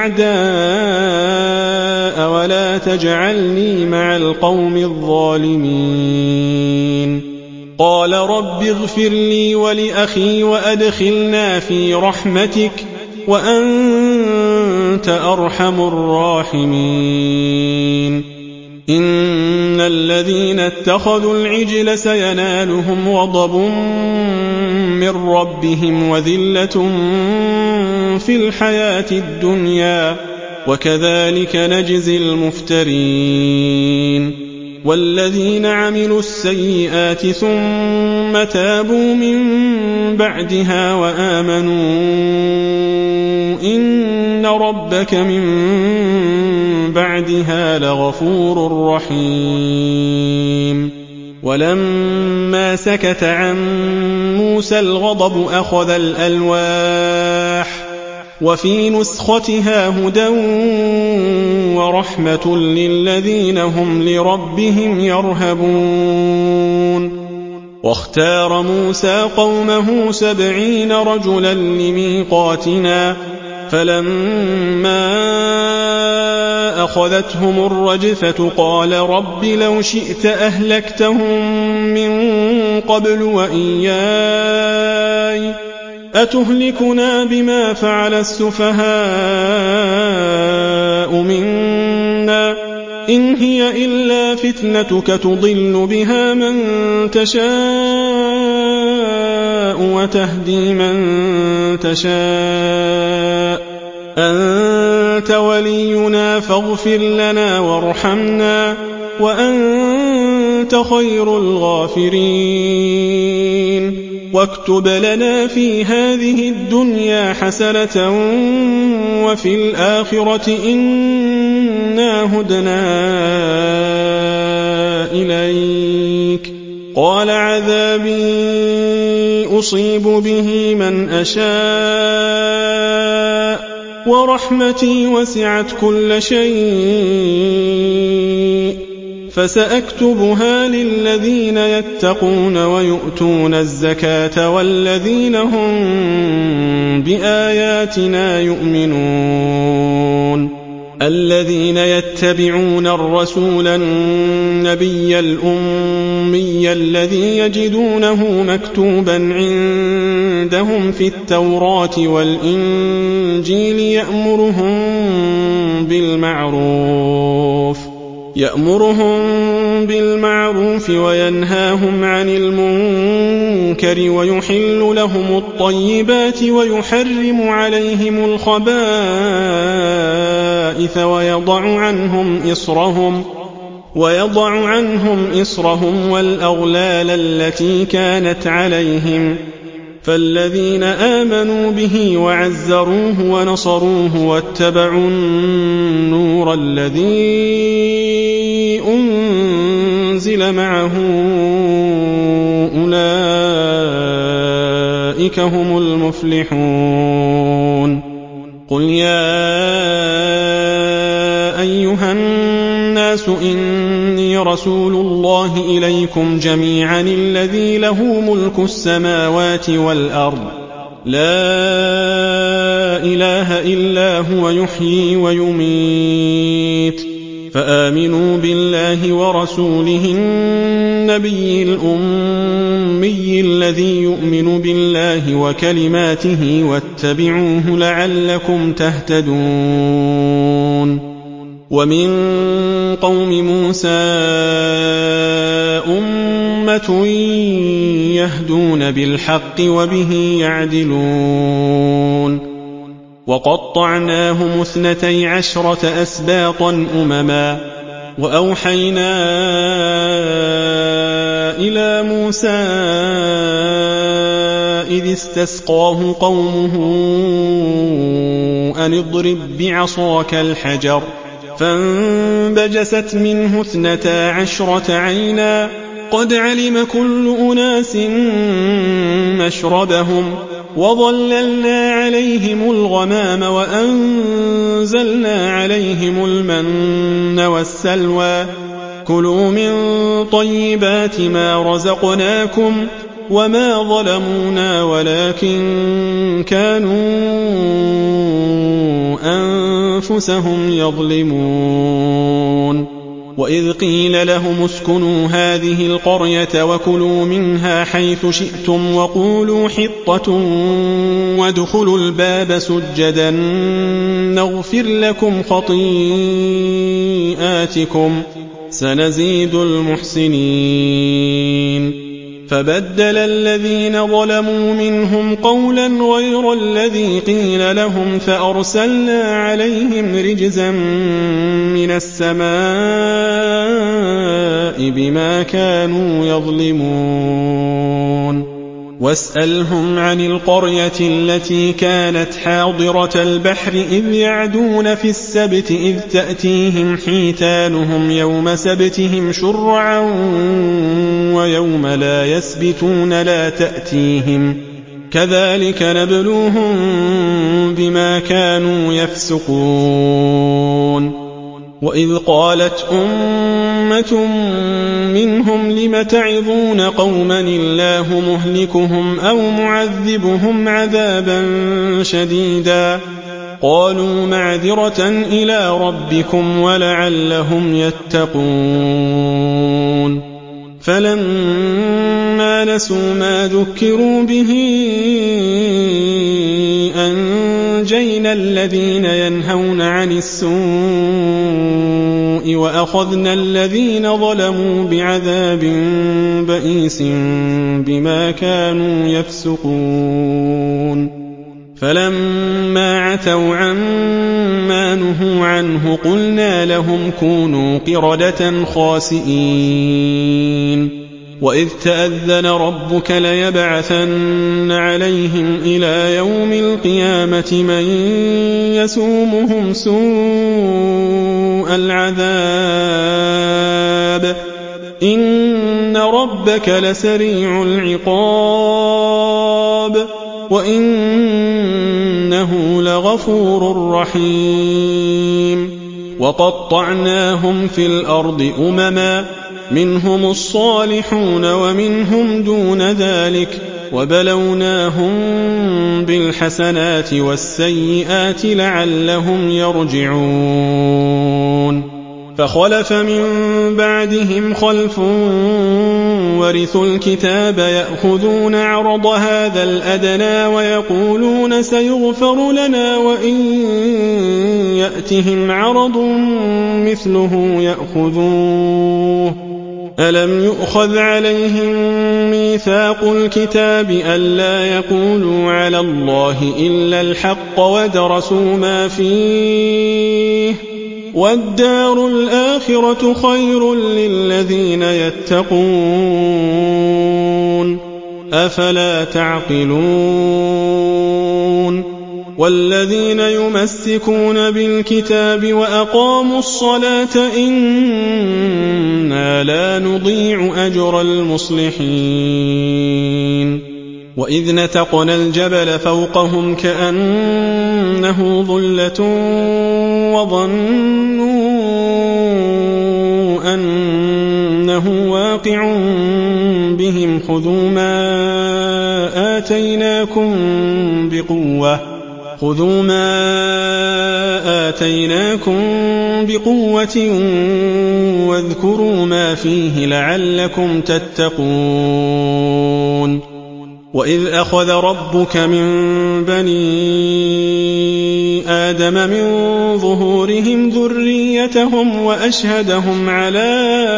الأعداء ولا تجعلني مع القوم الظالمين قال رب اغفر لي ولأخي وأدخلنا في رحمتك وأنت أرحم الراحمين إن الذين اتخذوا العجل سينالهم غضب من ربهم وذلة في الحياة الدنيا وكذلك نجزي المفترين والذين عملوا السيئات ثم تابوا من بعدها وآمنوا إن ربك من بعدها لغفور رحيم ولما سكت عن موسى الغضب أخذ الألواح وفي نسختها هدى ورحمة للذين هم لربهم يرهبون واختار موسى قومه 70 رجلا لميقاتنا فلما أخذتهم الرجفة قال رب لو شئت أهلكتهم من قبل وإياي أتهلكنا بما فعل السفهاء منا إن هي إلا فتنتك تضل بها من تشاء وتهدي من تشاء أنت ولينا فاغفر لنا وارحمنا وأنت خير الغافرين واكتب لنا في هذه الدنيا حسنة وفي الآخرة إنا هدنا إليك قال عذابي أصيب به من أشاء ورحمتي وسعت كل شيء فسأكتبها للذين يتقون ويؤتون الزكاة والذين هم بآياتنا يؤمنون الذين يتبعون الرسول النبي الأمي الذي يجدونه مكتوبا عندهم في التوراة والإنجيل يأمرهم بالمعروف يأمرهم بالمعروف وينهاهم عن المنكر ويحل لهم الطيبات ويحرم عليهم الخبائث ويضع عنهم إصرهم والأغلال التي كانت عليهم فالذين آمنوا به وعزروه ونصروه واتبعوا النور الذي أنزل معه أولئك هم المفلحون قل يا أيها الناس إني رسول الله إليكم جميعا الذي له ملك السماوات والأرض لا إله إلا هو يحيي ويميت فآمنوا بالله ورسوله النبي الأمي الذي يؤمن بالله وكلماته واتبعوه لعلكم تهتدون ومن قوم موسى أمة يهدون بالحق وبه يعدلون وقطعناهم 12 أسباطا أمما وأوحينا إلى موسى إذ استسقاه قومه أن اضرب بعصاك الحجر فانبجست منه 12 عينا قد علم كل أناس مشربهم وظللنا عليهم الغمام وأنزلنا عليهم المن والسلوى كلوا من طيبات ما رزقناكم وما ظلمونا ولكن كانوا أنفسهم يظلمون وإذ قيل لهم اسكنوا هذه القرية وكلوا منها حيث شئتم وقولوا حطة وادخلوا الباب سجدا نغفر لكم خطيئاتكم سنزيد المحسنين فبدل الذين ظلموا منهم قولا غير الذي قيل لهم فأرسلنا عليهم رجزا من السماء بما كانوا يظلمون واسألهم عن القرية التي كانت حاضرة البحر إذ يعدون في السبت إذ تأتيهم حيتانهم يوم سبتهم شرعا ويوم لا يسبتون لا تأتيهم كذلك نبلوهم بما كانوا يفسقون وإذ قالت أمة منهم لم تعظون قوما الله مهلكهم أو معذبهم عذابا شديدا قالوا معذرة إلى ربكم ولعلهم يتقون فلما نسوا ما ذكروا به أنجينا الذين ينهون عن السوء وأخذنا الذين ظلموا بعذاب بئيس بما كانوا يفسقون فلما عتوا عما نهوا عنه قلنا لهم كونوا قردة خاسئين وإذ تأذن ربك ليبعثن عليهم إلى يوم القيامة من يسومهم سوء العذاب إن ربك لسريع العقاب وإنه لغفور رحيم وقطعناهم في الأرض أمما منهم الصالحون ومنهم دون ذلك وبلوناهم بالحسنات والسيئات لعلهم يرجعون فخلف من بعدهم خلف ورثوا الكتاب يأخذون عرض هذا الأدنى ويقولون سيغفر لنا وإن يأتهم عرض مثله يأخذوه ألم يؤخذ عليهم ميثاق الكتاب ألا يقولوا على الله إلا الحق ودرسوا ما فيه والدار الآخرة خير للذين يتقون أفلا تعقلون والذين يمسكون بالكتاب وأقاموا الصلاة إنا لا نضيع أجر المصلحين وإذ نتقنا الجبل فوقهم كأنه ظلة وظنوا أنه واقع بهم خذوا ما آتيناكم بقوة واذكروا ما فيه لعلكم تتقون وإذ أخذ ربك من بني آدم من ظهورهم ذريتهم وأشهدهم على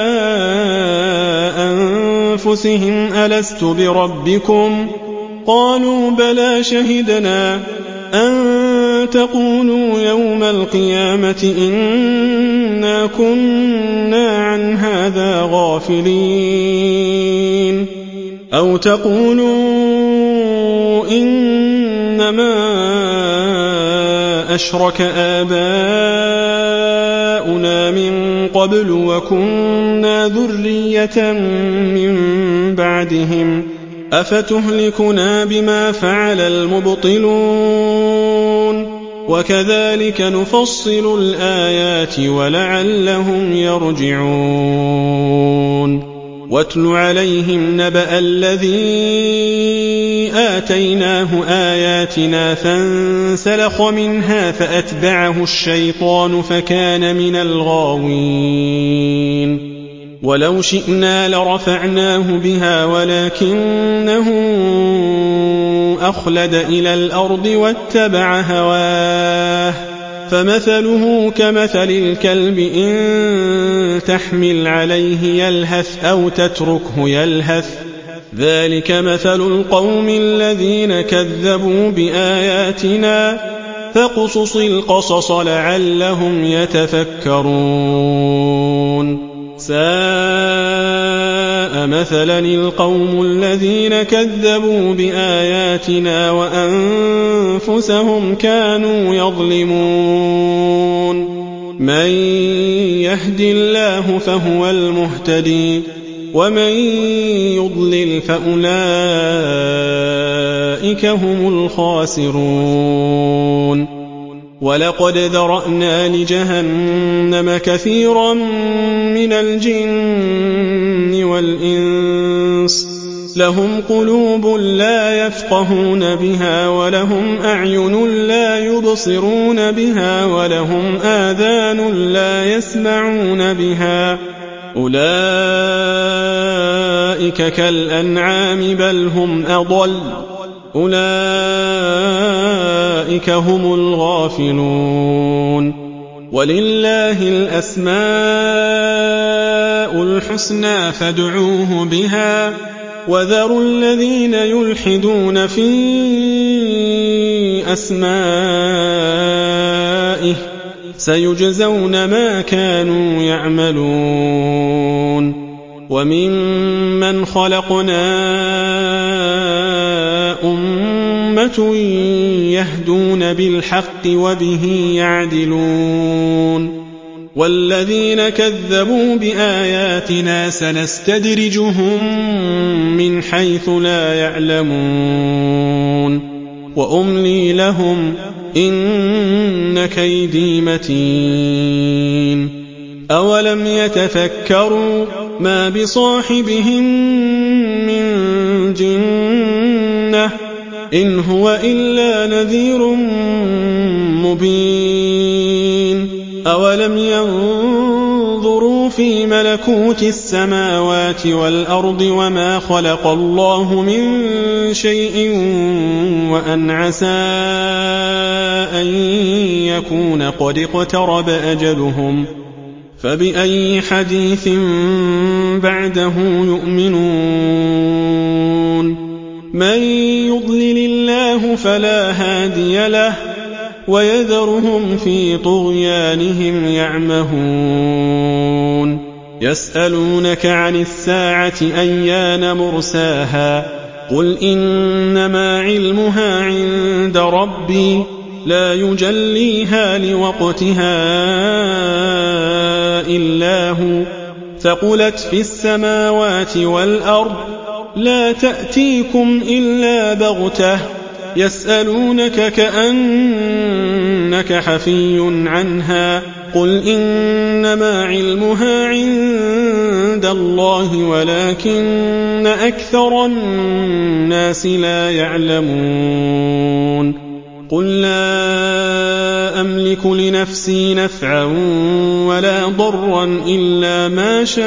أنفسهم ألست بربكم قالوا بلى شهدنا أن تقولوا يوم القيامة إنا كنا عن هذا غافلين أو تقولوا إنما أشرك آباؤنا من قبل وكنا ذرية من بعدهم أفتهلكنا بما فعل المبطلون وكذلك نفصل الآيات ولعلهم يرجعون واتل عليهم نبأ الذي آتيناه آياتنا فانسلخ منها فأتبعه الشيطان فكان من الغاوين ولو شئنا لرفعناه بها ولكنه أخلد إلى الأرض واتبع هواه فمثله كمثل الكلب إن تحمل عليه يلهث أو تتركه يلهث ذلك مثل القوم الذين كذبوا بآياتنا فاقصص القصص لعلهم يتفكرون ساء مثلا القوم الذين كذبوا بآياتنا وأنفسهم كانوا يظلمون من يهد الله فهو المهتدي ومن يضلل فأولئك هم الخاسرون ولقد ذرأنا لجهنم كثيرا من الجن والإنس لهم قلوب لا يفقهون بها ولهم أعين لا يبصرون بها ولهم آذان لا يسمعون بها أولئك كالأنعام بل هم أضل أولئك هم الغافلون ولله الأسماء الحسنى فادعوه بها وذروا الذين يلحدون في أسمائه سيجزون ما كانوا يعملون وممن خلقنا أمة يهدون بالحق وبه يعدلون والذين كذبوا بآياتنا سنستدرجهم من حيث لا يعلمون وأملي لهم إن كيدي متين أولم يتفكروا ما بصاحبهم من جنة إن هو إلا نذير مبين أولم ينظروا انظروا في ملكوت السماوات والأرض وما خلق الله من شيء وأن عسى أن يكون قد اقترب أجلهم فبأي حديث بعده يؤمنون من يضلل الله فلا هادي له ويذرهم في طغيانهم يعمهون يسألونك عن الساعة أيان مرساها قل إنما علمها عند ربي لا يجليها لوقتها إلا هو ثقلت في السماوات والأرض لا تأتيكم إلا بغتة يسألونك كأنك حفي عنها قل إنما علمها عند الله ولكن أكثر الناس لا يعلمون قل لا أملك لنفسي نفعا ولا ضرا إلا ما شاء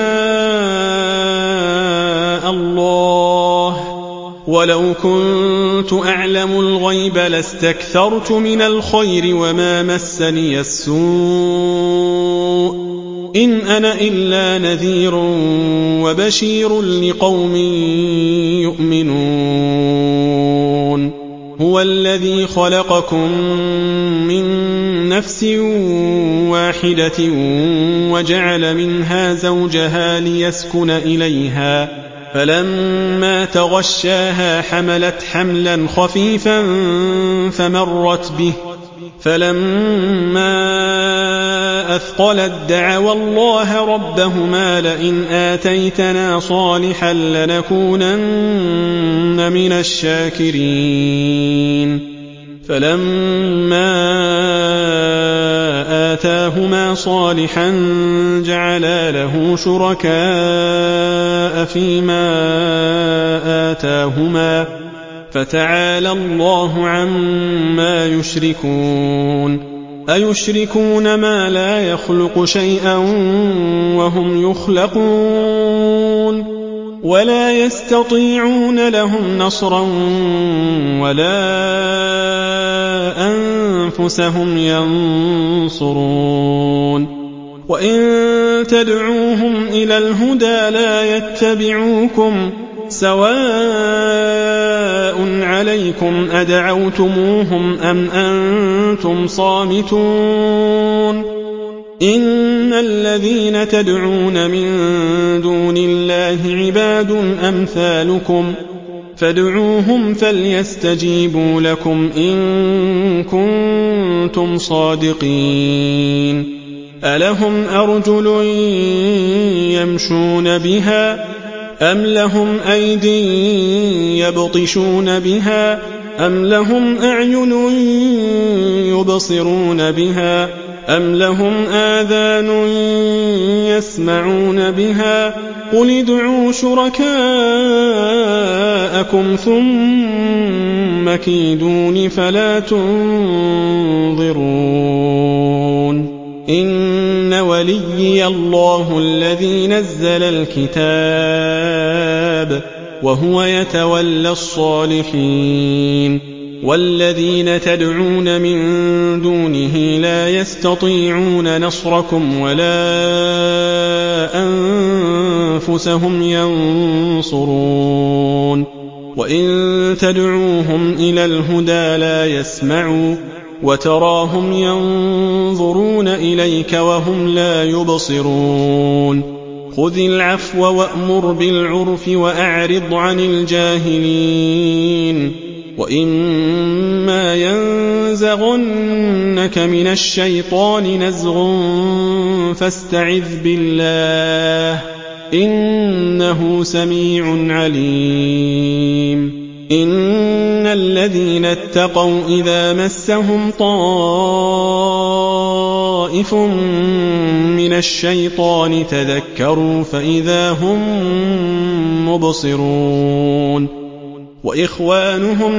الله ولو كنت أعلم الغيب لاستكثرت من الخير وما مسني السوء إن أنا إلا نذير وبشير لقوم يؤمنون هو الذي خلقكم من نفس واحدة وجعل منها زوجها ليسكن إليها فلما تغشاها حملت حملا خفيفا فمرت به فلما أثقلت دعوا الله ربهما لئن آتيتنا صالحا لنكونن من الشاكرين فلما آتاهما صالحا جعلا له شركاء فيما آتاهما فتعالى الله عما يشركون أيشركون ما لا يخلق شيئا وهم يخلقون ولا يستطيعون لهم نصرا ولا أنفسهم ينصرون وإن تدعوهم إلى الهدى لا يتبعوكم سواء عليكم أدعوتموهم أم أنتم صامتون إن الذين تدعون من دون الله عباد أمثالكم فادعوهم فليستجيبوا لكم إن كنتم صادقين ألهم أرجل يمشون بها أم لهم أيدي يبطشون بها أم لهم أعين يبصرون بها أم لهم آذان يسمعون بها قل ادعوا شركاءكم ثم كيدون فلا تنظرون إن وليي الله الذي نزل الكتاب وهو يتولى الصالحين والذين تدعون من دونه لا يستطيعون نصركم ولا أنفسهم ينصرون وإن تدعوهم إلى الهدى لا يسمعوا وتراهم ينظرون إليك وهم لا يبصرون خذ العفو وأمر بالعرف وأعرض عن الجاهلين وإما ينزغنك من الشيطان نزغ فاستعذ بالله إنه سميع عليم إن الذين اتقوا إذا مسهم طائف من الشيطان تذكروا فإذا هم مبصرون وإخوانهم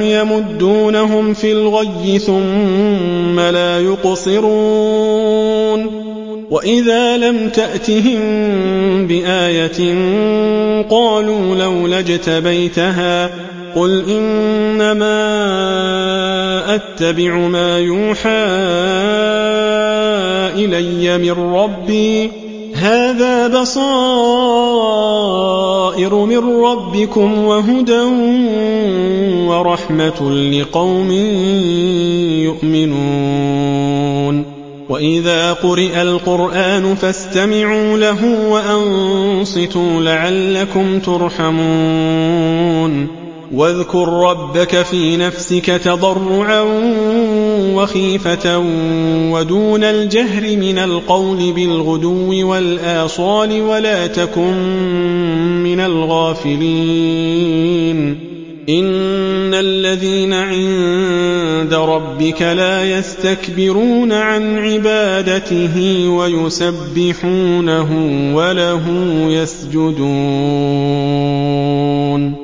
يمدونهم في الغي ثم لا يقصرون وإذا لم تأتهم بآية قالوا لولا اجتبيتها قل إنما أتبع ما يوحى إلي من ربي هذا بصائر من ربكم وهدى ورحمة لقوم يؤمنون وإذا قرئ القرآن فاستمعوا له وأنصتوا لعلكم ترحمون واذكر ربك في نفسك تضرعا وخيفة ودون الجهر من القول بالغدو والآصال ولا تكن من الغافلين إن الذين عند ربك لا يستكبرون عن عبادته ويسبحونه وله يسجدون